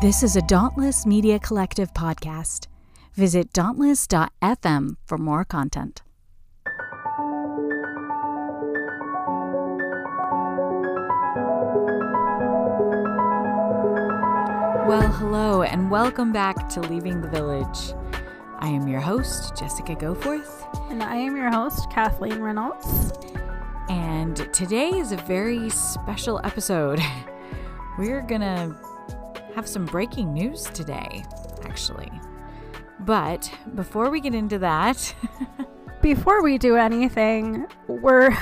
This is a Dauntless Media Collective podcast. Visit dauntless.fm for more content. Well, hello, and welcome back to Leaving the Village. I am your host, Jessica Goforth. And I am your host, Kathleen Reynolds. And today is a very special episode. We're gonna have some breaking news today, actually. But before we get into that, before we do anything, we're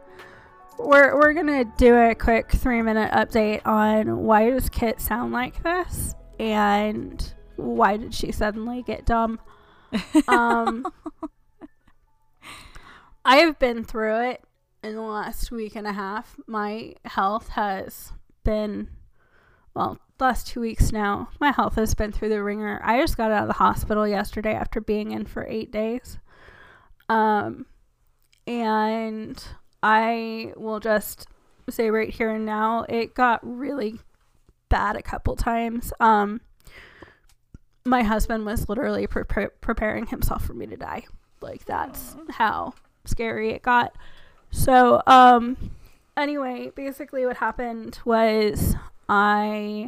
gonna do a quick 3-minute update on why does Kit sound like this and why did she suddenly get dumb. I have been through it in the last week and a half. My health has been, last 2 weeks now, my health has been through the ringer. I just got out of the hospital yesterday after being in for 8 days. And I will just say right here and now, it got really bad a couple times. My husband was literally preparing himself for me to die. Like, that's how scary it got. So, anyway, basically what happened was I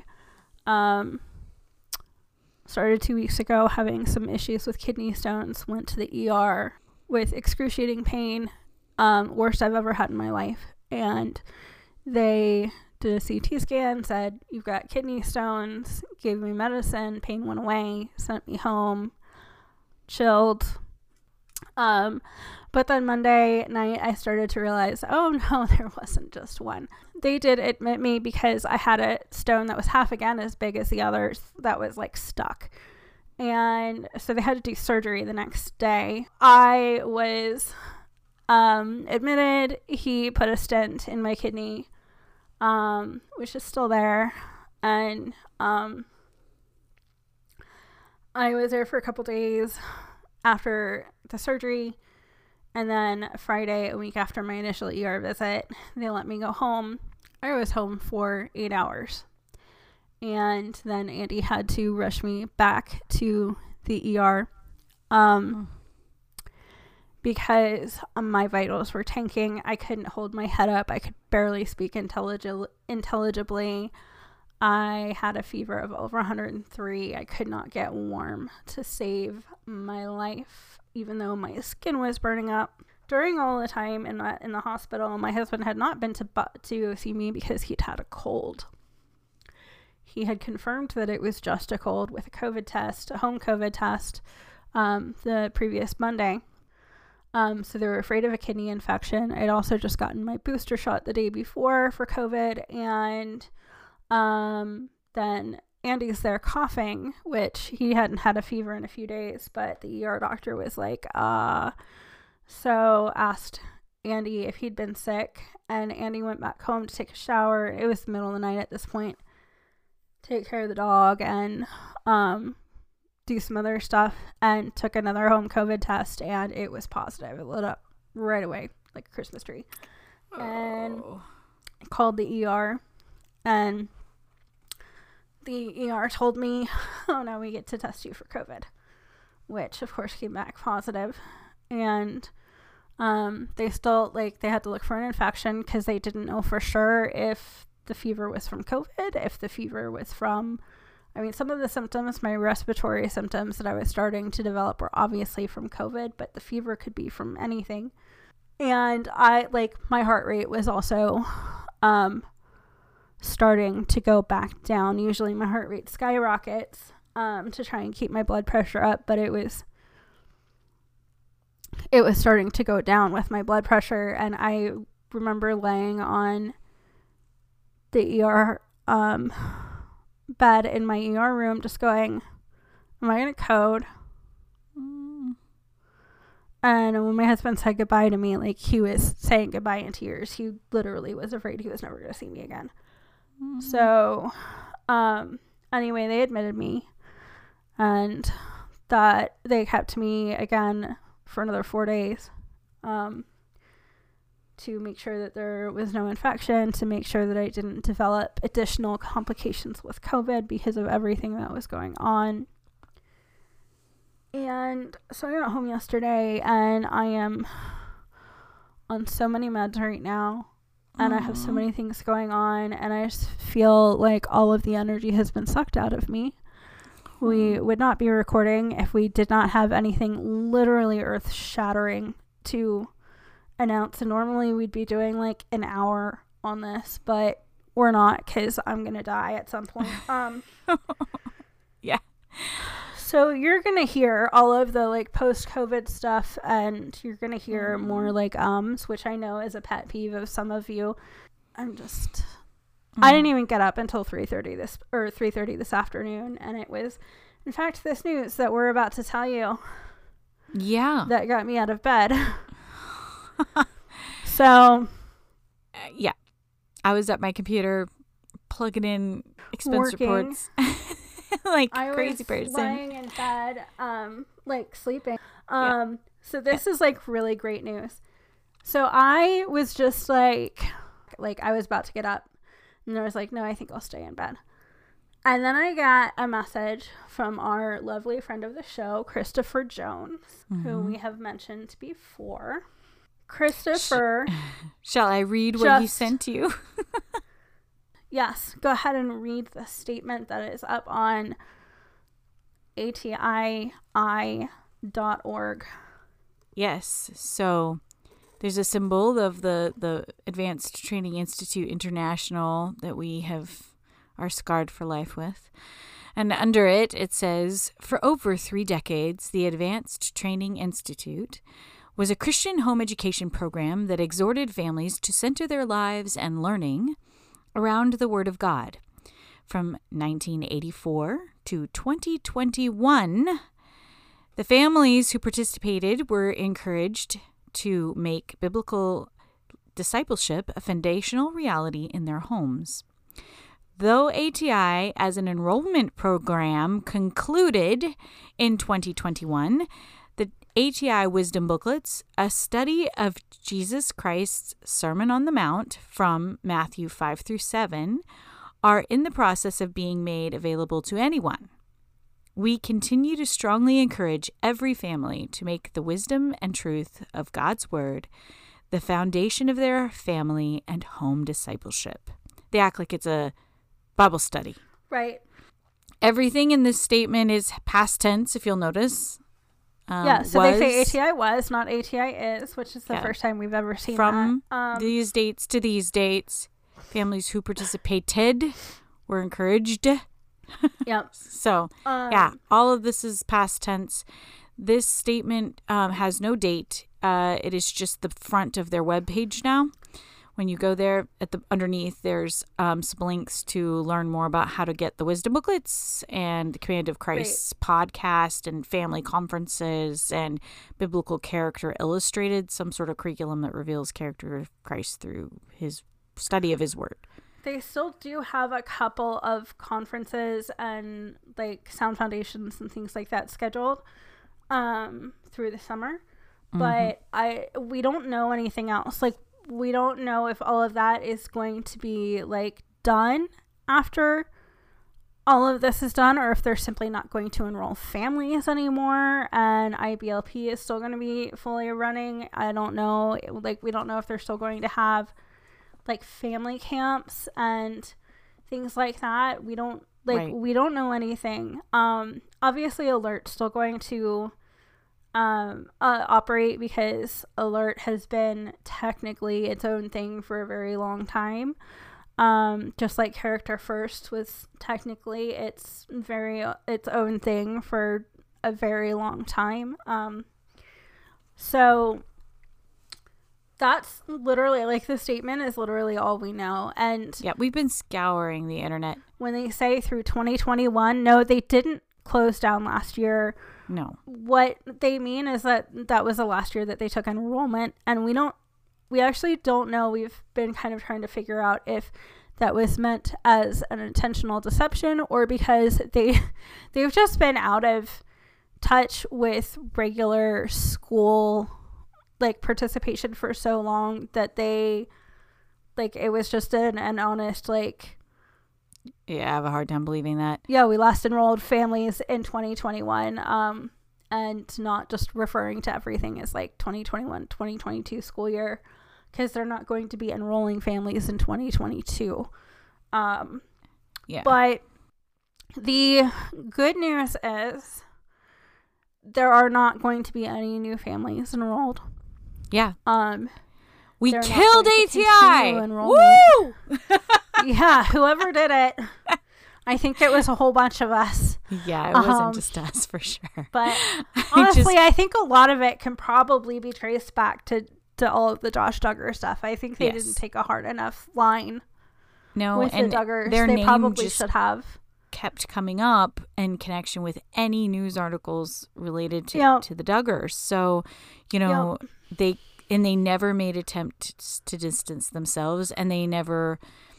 started 2 weeks ago having some issues with kidney stones, went to the ER with excruciating pain, worst I've ever had in my life, and they did a CT scan, said you've got kidney stones, gave me medicine, pain went away, sent me home, chilled. But then Monday night I started to realize, oh no, there wasn't just one. They did admit me because I had a stone that was half again as big as the others that was like stuck. And so they had to do surgery the next day. I was admitted. He put a stent in my kidney, which is still there. And I was there for a couple days after the surgery. And then Friday, a week after my initial ER visit, they let me go home. I was home for 8 hours. And then Andy had to rush me back to the ER because my vitals were tanking. I couldn't hold my head up. I could barely speak intelligibly. I had a fever of over 103. I could not get warm to save my life, even though my skin was burning up. During all the time in the hospital, my husband had not been to see me because he'd had a cold. He had confirmed that it was just a cold with a COVID test, a home COVID test, the previous Monday. So they were afraid of a kidney infection. I'd also just gotten my booster shot the day before for COVID, and then Andy's there coughing, which he hadn't had a fever in a few days, but the ER doctor was like, so asked Andy if he'd been sick, and Andy went back home to take a shower. It was the middle of the night at this point. Take care of the dog and do some other stuff, and took another home COVID test, and it was positive. It lit up right away like a Christmas tree. And called the ER, and the ER told me, oh no, we get to test you for COVID, which of course came back positive. And they still, they had to look for an infection because they didn't know for sure if the fever was from COVID, if the fever was from, some of the symptoms, my respiratory symptoms that I was starting to develop were obviously from COVID, but the fever could be from anything. And my heart rate was also starting to go back down. Usually my heart rate skyrockets to try and keep my blood pressure up, but it was starting to go down with my blood pressure. And I remember laying on the ER bed in my ER room just going, am I going to code? And when my husband said goodbye to me, he was saying goodbye in tears. He literally was afraid he was never going to see me again. So anyway, they admitted me, and that they kept me again for another 4 days. to make sure that there was no infection, to make sure that I didn't develop additional complications with COVID because of everything that was going on. And so I got home yesterday, and I am on so many meds right now, and I have so many things going on, and I just feel like all of the energy has been sucked out of me. We would not be recording if we did not have anything literally earth-shattering to announce. And normally we'd be doing like an hour on this, but we're not, because I'm gonna die at some point. Yeah. So you're gonna hear all of the like post-COVID stuff, and you're gonna hear more like which I know is a pet peeve of some of you. I didn't even get up until 3:30 this afternoon, and it was in fact this news that we're about to tell you that got me out of bed. So yeah, I was at my computer plugging in expense reports like crazy person. I was lying in bed, like sleeping. So this is like really great news. So I was just like I was about to get up, and I was like, no, I think I'll stay in bed. And then I got a message from our lovely friend of the show, Christopher Jones, who we have mentioned before. Christopher. Shall I read what he sent you? Yes, go ahead and read the statement that is up on atii.org. Yes, so there's a symbol of the Advanced Training Institute International that we are scarred for life with. And under it, it says, for over 3 decades, the Advanced Training Institute was a Christian home education program that exhorted families to center their lives and learning around the Word of God. From 1984 to 2021, the families who participated were encouraged to make biblical discipleship a foundational reality in their homes. Though ATI as an enrollment program concluded in 2021, the ATI Wisdom Booklets, a study of Jesus Christ's Sermon on the Mount from Matthew 5 through 7, are in the process of being made available to anyone. We continue to strongly encourage every family to make the wisdom and truth of God's Word the foundation of their family and home discipleship. They act like it's a Bible study. Right. Everything in this statement is past tense, if you'll notice. So they say ATI was, not ATI is, which is the first time we've ever seen from that. These dates to these dates, families who participated were encouraged. Yep. So, all of this is past tense. This statement has no date. It is just the front of their webpage now. When you go there, underneath, there's some links to learn more about how to get the wisdom booklets and the Command of Christ's podcast and family conferences and biblical character illustrated, some sort of curriculum that reveals character of Christ through his study of his word. They still do have a couple of conferences and like sound foundations and things like that scheduled through the summer, but we don't know anything else. Like, we don't know if all of that is going to be like done after all of this is done, or if they're simply not going to enroll families anymore and IBLP is still going to be fully running. I don't know. Like, we don't know if they're still going to have like family camps and things like that. We don't we don't know anything. Obviously Alert's still going to operate because Alert has been technically its own thing for a very long time. Just like Character First was technically its own thing for a very long time. So that's literally, like, the statement is literally all we know. And yeah, we've been scouring the internet. When they say through 2021, no, they didn't close down last year. No. What they mean is that was the last year that they took enrollment, and we actually don't know. We've been kind of trying to figure out if that was meant as an intentional deception or because they've just been out of touch with regular school like participation for so long that they like it was just an honest like. Yeah, I have a hard time believing that. Yeah, we last enrolled families in 2021, and not just referring to everything as like 2021, 2022 school year, because they're not going to be enrolling families in 2022. Yeah. But the good news is there are not going to be any new families enrolled. Yeah. We They're killed not going to ATI. continue enrollment. Woo! Yeah, whoever did it. I think it was a whole bunch of us. Yeah, it wasn't just us for sure. But honestly, I think a lot of it can probably be traced back to all of the Josh Duggar stuff. I think they didn't take a hard enough line. No, with and the Duggars. Their they name probably just should have kept coming up in connection with any news articles related to the Duggars. So, they never made attempts to distance themselves, and they never,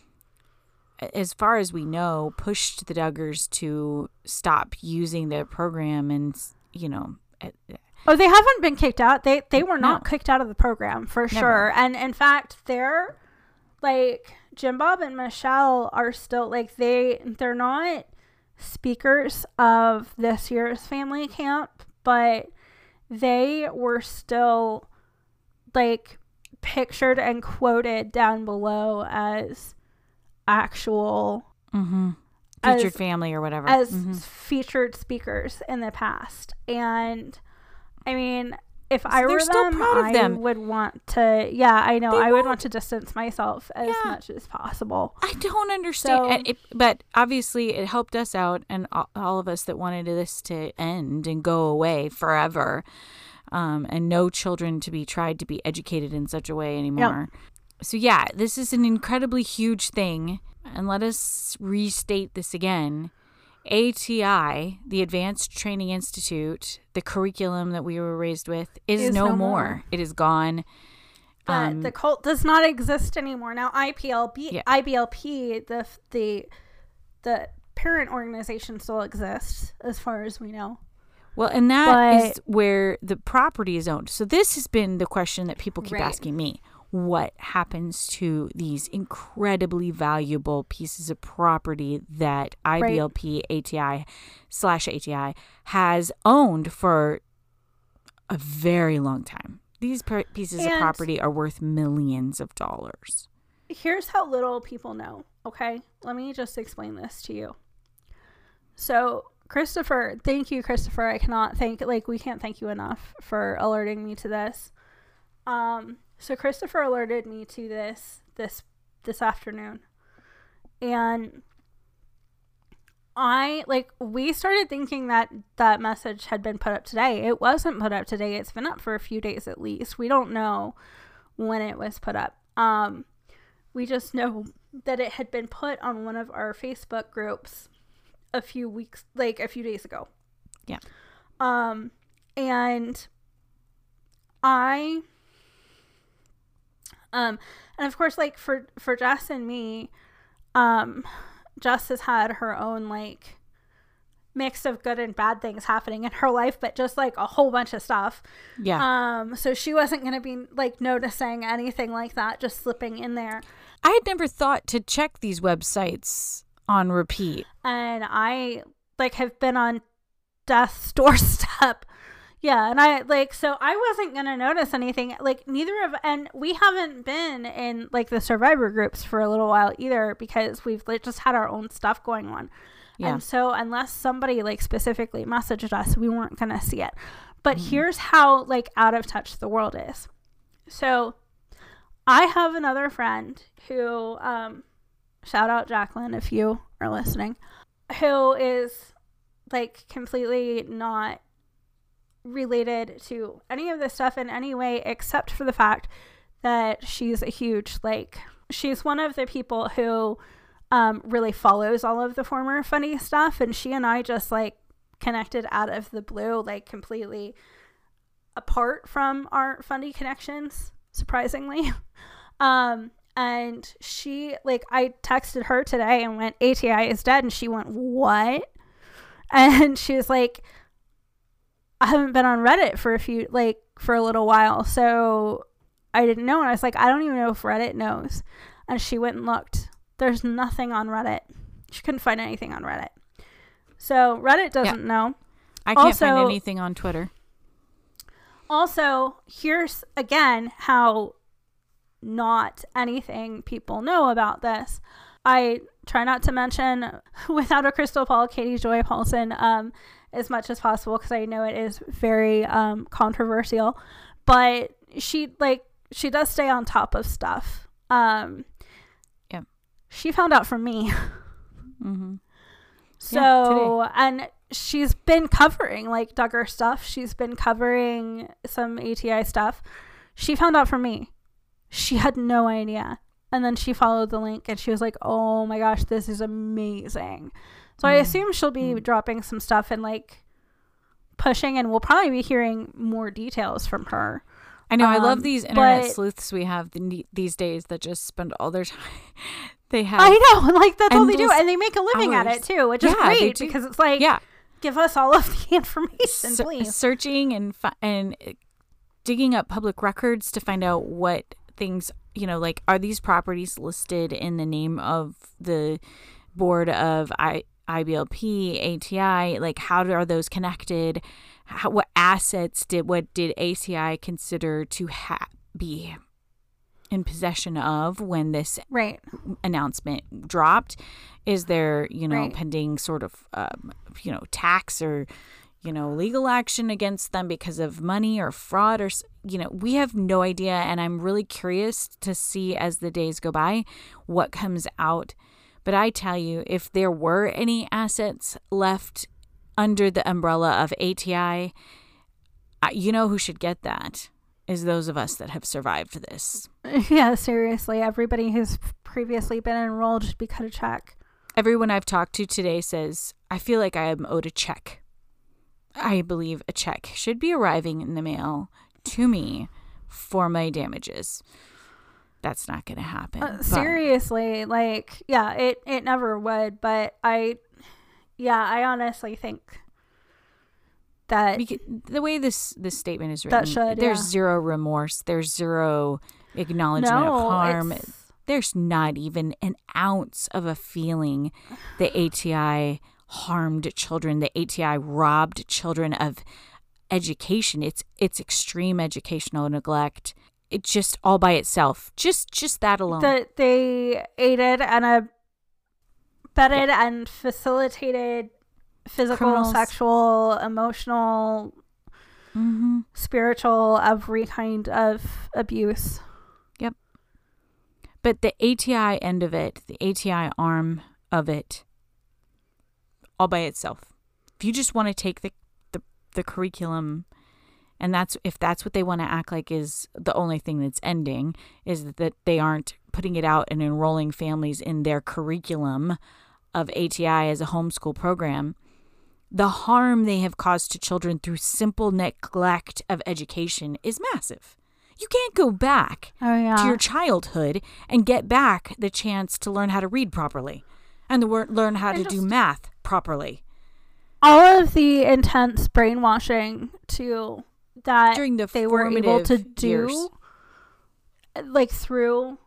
as far as we know, pushed the Duggars to stop using their program. And oh, they haven't been kicked out. They were not kicked out of the program for sure. And in fact, they're like Jim Bob and Michelle are still like they're not speakers of this year's family camp, but they were still like pictured and quoted down below as actual featured family or whatever, as featured speakers in the past. And I mean, if I were them, I would want to, I know, I would want to distance myself as much as possible. I don't understand. But obviously it helped us out, and all of us that wanted this to end and go away forever, and no children to be tried to be educated in such a way anymore. Yep. So this is an incredibly huge thing. And let us restate this again. ATI, the Advanced Training Institute, the curriculum that we were raised with, is no more. It is gone. But the cult does not exist anymore. Now, IBLP, the parent organization still exists, as far as we know. Well, and that is where the property is owned. So this has been the question that people keep asking me. What happens to these incredibly valuable pieces of property that IBLP ATI/ATI has owned for a very long time? These pieces of property are worth millions of dollars. Here's how little people know, okay? Let me just explain this to you. So, Christopher, thank you, Christopher. We can't thank you enough for alerting me to this. So Christopher alerted me to this afternoon, and we started thinking that message had been put up today. It wasn't put up today. It's been up for a few days at least. We don't know when it was put up. We just know that it had been put on one of our Facebook groups a few days ago. Yeah. And of course, like for Jess and me, Jess has had her own like mix of good and bad things happening in her life, but just like a whole bunch of stuff. Yeah. So she wasn't going to be like noticing anything like that just slipping in there. I had never thought to check these websites on repeat. And I have been on death's doorstep. Yeah, and so I wasn't going to notice anything. And we haven't been in the survivor groups for a little while either, because we've just had our own stuff going on. Yeah. And so unless somebody specifically messaged us, we weren't going to see it. But here's how out of touch the world is. So I have another friend who, shout out Jacqueline if you are listening, who is completely not related to any of this stuff in any way, except for the fact that she's a huge she's one of the people who really follows all of the former funny stuff, and she and I just connected out of the blue, completely apart from our funny connections, surprisingly. And she I texted her today and went, ATI is dead, and she went, what? And she was like, I haven't been on Reddit for a few for a little while. So I didn't know. And I was like, I don't even know if Reddit knows. And she went and looked. There's nothing on Reddit. She couldn't find anything on Reddit. So Reddit doesn't know. I can't find anything on Twitter. Also, here's again how not anything people know about this. I try not to mention Without a Crystal Ball, Katie Joy Paulson, as much as possible because I know it is very controversial. But she does stay on top of stuff. She found out from me. Mm-hmm. So, and she's been covering like Duggar stuff. She's been covering some ATI stuff. She found out from me. She had no idea. And then she followed the link and she was like, oh my gosh, this is amazing. So I assume she'll be dropping some stuff and like pushing, and we'll probably be hearing more details from her. I know. I love these internet sleuths we have these days that just spend all their time. They have. I know. Like, that's all they do. And they make a living at it, too, which is great because it's like, give us all of the information, please. Searching and digging up public records to find out what things, like, are these properties listed in the name of the board of IBLP, ATI? Like, how are those connected? What assets did ACI consider to be in possession of when this announcement dropped? Is there, pending sort of, tax or, legal action against them because of money or fraud or, we have no idea. And I'm really curious to see as the days go by what comes out. But I tell you, if there were any assets left under the umbrella of ATI, who should get that is those of us that have survived this. Yeah, seriously. Everybody who's previously been enrolled should be cut a check. Everyone I've talked to today says, I feel like I am owed a check. I believe a check should be arriving in the mail to me for my damages. That's not going to happen. Seriously, it never would. But I honestly think that the way this statement is written, there's zero remorse. There's zero acknowledgement of harm. There's not even an ounce of a feeling the ATI harmed children. The ATI robbed children of education. It's extreme educational neglect. It just all by itself. Just that alone. That they aided and abetted and facilitated physical, sexual, emotional, spiritual, every kind of abuse. Yep. But the ATI end of it, the ATI arm of it, all by itself. If you just want to take the curriculum, and if that's what they want to act like is the only thing that's ending, is that they aren't putting it out and enrolling families in their curriculum of ATI as a homeschool program, the harm they have caused to children through simple neglect of education is massive. You can't go back to your childhood and get back the chance to learn how to read properly and learn how to do math properly. All of the intense brainwashing too that during they were able to do years. Like through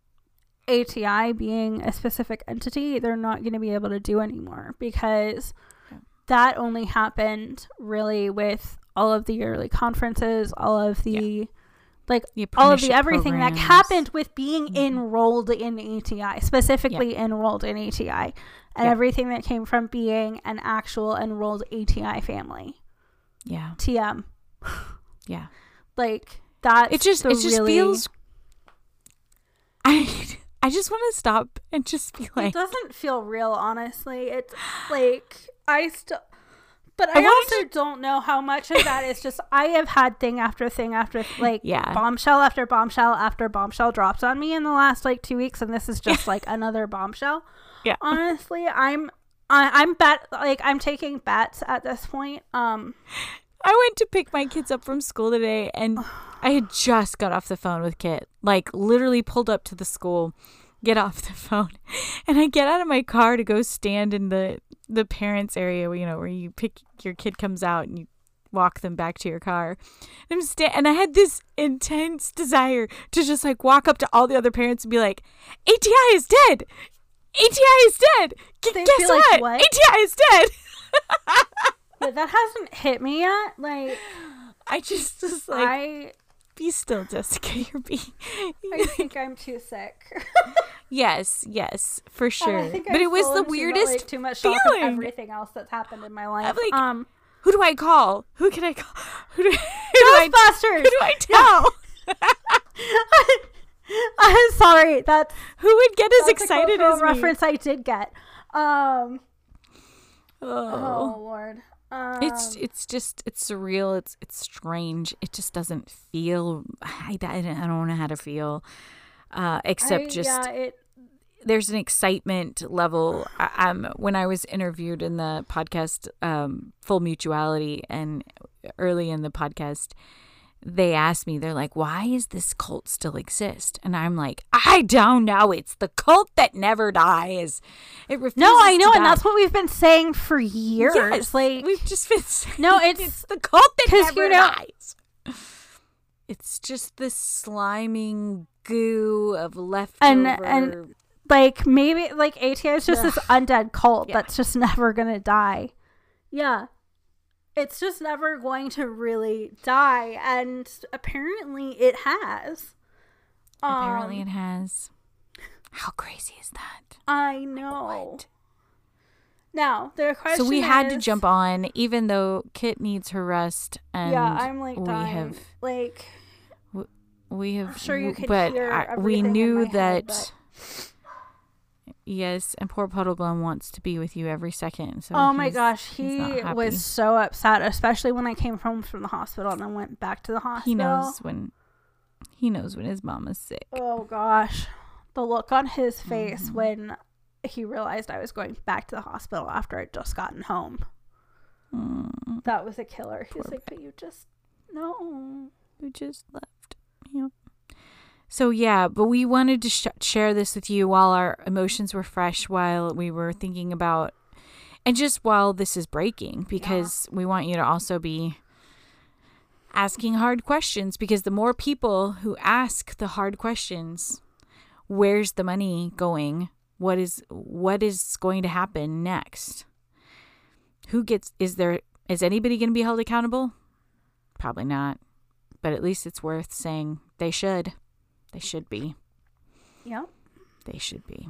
ATI being a specific entity, they're not going to be able to do anymore because that only happened really with all of the yearly conferences, all of the all of the everything programs that happened with being enrolled in ATI, specifically enrolled in ATI, and everything that came from being an actual enrolled ATI family. Yeah. TM. Yeah. Like that. It just feels. I just want to stop and just be like. It doesn't feel real, honestly. It's like but I also don't know how much of that is just I have had thing after thing after bombshell after bombshell after bombshell drops on me in the last 2 weeks, and this is just another bombshell. Yeah. Honestly, I'm taking bets at this point. I went to pick my kids up from school today, and I had just got off the phone with Kit. Literally pulled up to the school, get off the phone, and I get out of my car to go stand in the parents area where you pick your kid comes out and walk them back to your car. And I had this intense desire to just like walk up to all the other parents and be like, ATI is dead. ATI is dead. Guess what? What? ATI is dead. But that hasn't hit me yet. Like, I just was like, be still, Jessica. I think I'm too sick. Yes, for sure. But it was the weirdest too much feeling. Shock of everything else that's happened in my life. I'm like, who do I call? Who can I call? Ghostbusters! Who do I tell? I'm sorry. Who would get as excited as me? Reference I did get. Oh Lord. It's surreal. It's strange. It just doesn't feel. I don't know how to feel. Except there's an excitement level. When I was interviewed in the podcast, Full Mutuality, and early in the podcast, they asked me, they're like, why is this cult still exist? And I'm like, I don't know. It's the cult that never dies. It refuses No, I know, to and die. that's what we've been saying for years. Yes, like, we've just been saying, no, it's the cult that never you know, dies. It's just this sliming goo of leftover. And like, maybe like ATI is just this undead cult that's just never gonna die. Yeah. It's just never going to really die, and apparently it has. Apparently it has. How crazy is that? I know. What? Now, the question So we had to jump on, even though Kit needs her rest, and I'm like dying. We have. I'm sure you could but hear we knew in my that. head, Yes, and poor Puddleglum wants to be with you every second. So oh my gosh, he was so upset, especially when I came home from the hospital and I went back to the hospital. He knows when his mama's sick. Oh gosh, the look on his face when he realized I was going back to the hospital after I'd just gotten home. That was a killer. He's like, but you just left. Yeah. So yeah, but we wanted to share this with you while our emotions were fresh, while we were thinking about, and just while this is breaking, because we want you to also be asking hard questions, because the more people who ask the hard questions, where's the money going? What is going to happen next? Is anybody going to be held accountable? Probably not, but at least it's worth saying they should. They should be. Yeah. They should be.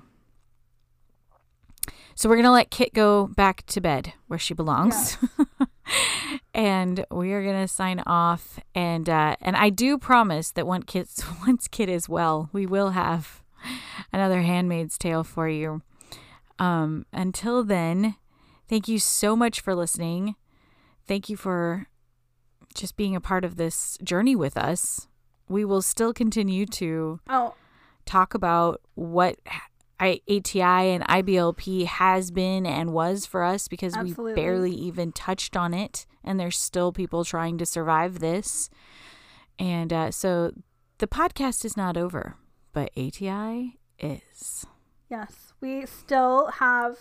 So we're going to let Kit go back to bed where she belongs. Yeah. And we are going to sign off. And I do promise that once Kit is well, we will have another Handmaid's Tale for you. Until then, thank you so much for listening. Thank you for just being a part of this journey with us. We will still continue to talk about what ATI and IBLP has been and was for us, because we barely even touched on it, and there's still people trying to survive this. And so the podcast is not over, but ATI is. Yes, we still have,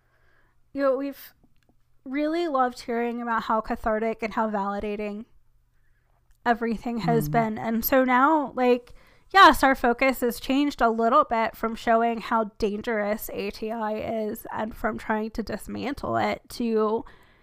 we've really loved hearing about how cathartic and how validating everything has been. And so now, like, yes, our focus has changed a little bit from showing how dangerous ATI is and from trying to dismantle it to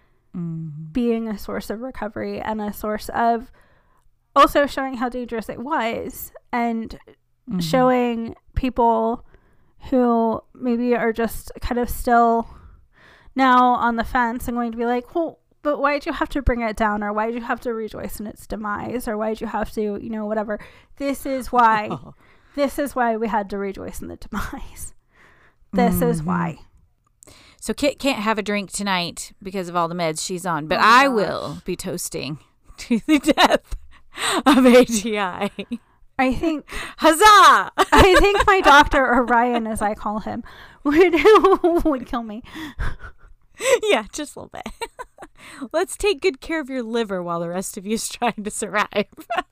being a source of recovery and a source of also showing how dangerous it was, and showing people who maybe are just kind of still now on the fence and going to be like, well, but why did you have to bring it down? Or why did you have to rejoice in its demise? Or why did you have to, whatever. This is why we had to rejoice in the demise. This is why. So Kit can't have a drink tonight because of all the meds she's on, but I will be toasting to the death of ATI. I think, huzzah! I think my doctor, Orion as I call him, would kill me. Yeah, just a little bit. Let's take good care of your liver while the rest of you is trying to survive.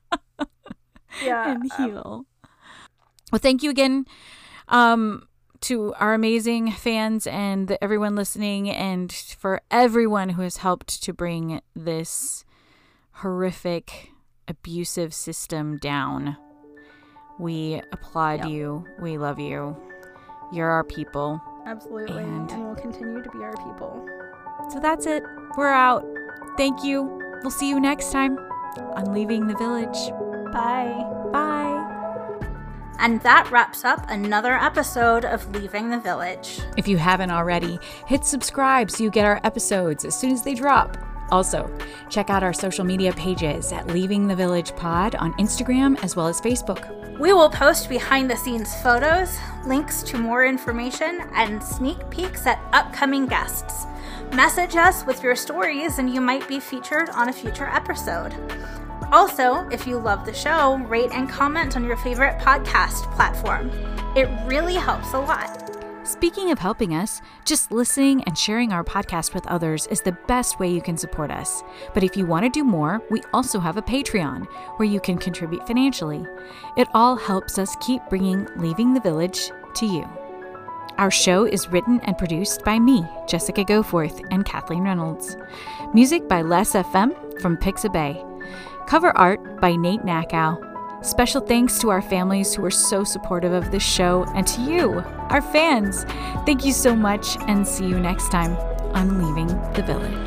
Yeah. And heal. Well, thank you again to our amazing fans and everyone listening, and for everyone who has helped to bring this horrific, abusive system down. We applaud you. We love you. You're our people. Absolutely. And we'll continue to be our people. So that's it. We're out. Thank you. We'll see you next time on Leaving the Village. Bye. Bye. And that wraps up another episode of Leaving the Village. If you haven't already, hit subscribe so you get our episodes as soon as they drop. Also, check out our social media pages at Leaving the Village Pod on Instagram as well as Facebook. We will post behind-the-scenes photos, links to more information, and sneak peeks at upcoming guests. Message us with your stories and you might be featured on a future episode. Also, if you love the show, rate and comment on your favorite podcast platform. It really helps a lot. Speaking of helping us, just listening and sharing our podcast with others is the best way you can support us. But if you want to do more, we also have a Patreon where you can contribute financially. It all helps us keep bringing Leaving the Village to you. Our show is written and produced by me, Jessica Goforth, and Kathleen Reynolds. Music by Les FM from Pixabay. Cover art by Nate Nakow. Special thanks to our families who are so supportive of this show, and to you, our fans. Thank you so much, and see you next time on Leaving the Village.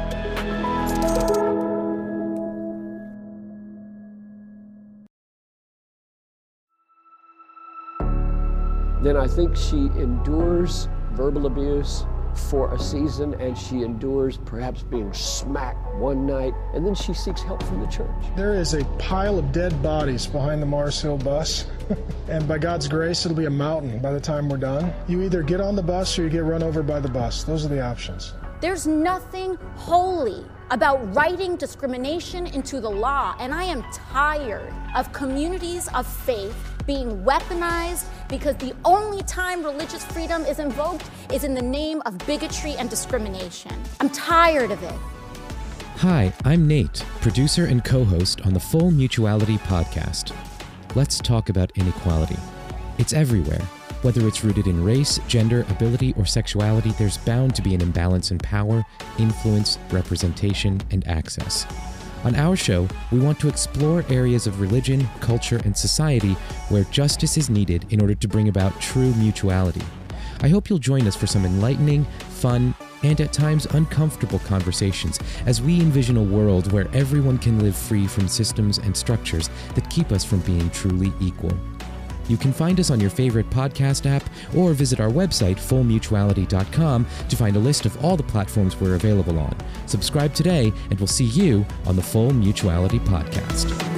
Then I think she endures verbal abuse for a season, and she endures perhaps being smacked one night, and then she seeks help from the church. There is a pile of dead bodies behind the Mars Hill bus, and by God's grace, it'll be a mountain by the time we're done. You either get on the bus or you get run over by the bus. Those are the options. There's nothing holy about writing discrimination into the law, and I am tired of communities of faith being weaponized because the only time religious freedom is invoked is in the name of bigotry and discrimination. I'm tired of it. Hi, I'm Nate, producer and co-host on the Full Mutuality podcast. Let's talk about inequality. It's everywhere. Whether it's rooted in race, gender, ability, or sexuality, there's bound to be an imbalance in power, influence, representation, and access. On our show, we want to explore areas of religion, culture, and society where justice is needed in order to bring about true mutuality. I hope you'll join us for some enlightening, fun, and at times uncomfortable conversations as we envision a world where everyone can live free from systems and structures that keep us from being truly equal. You can find us on your favorite podcast app or visit our website, fullmutuality.com, to find a list of all the platforms we're available on. Subscribe today, and we'll see you on the Full Mutuality podcast.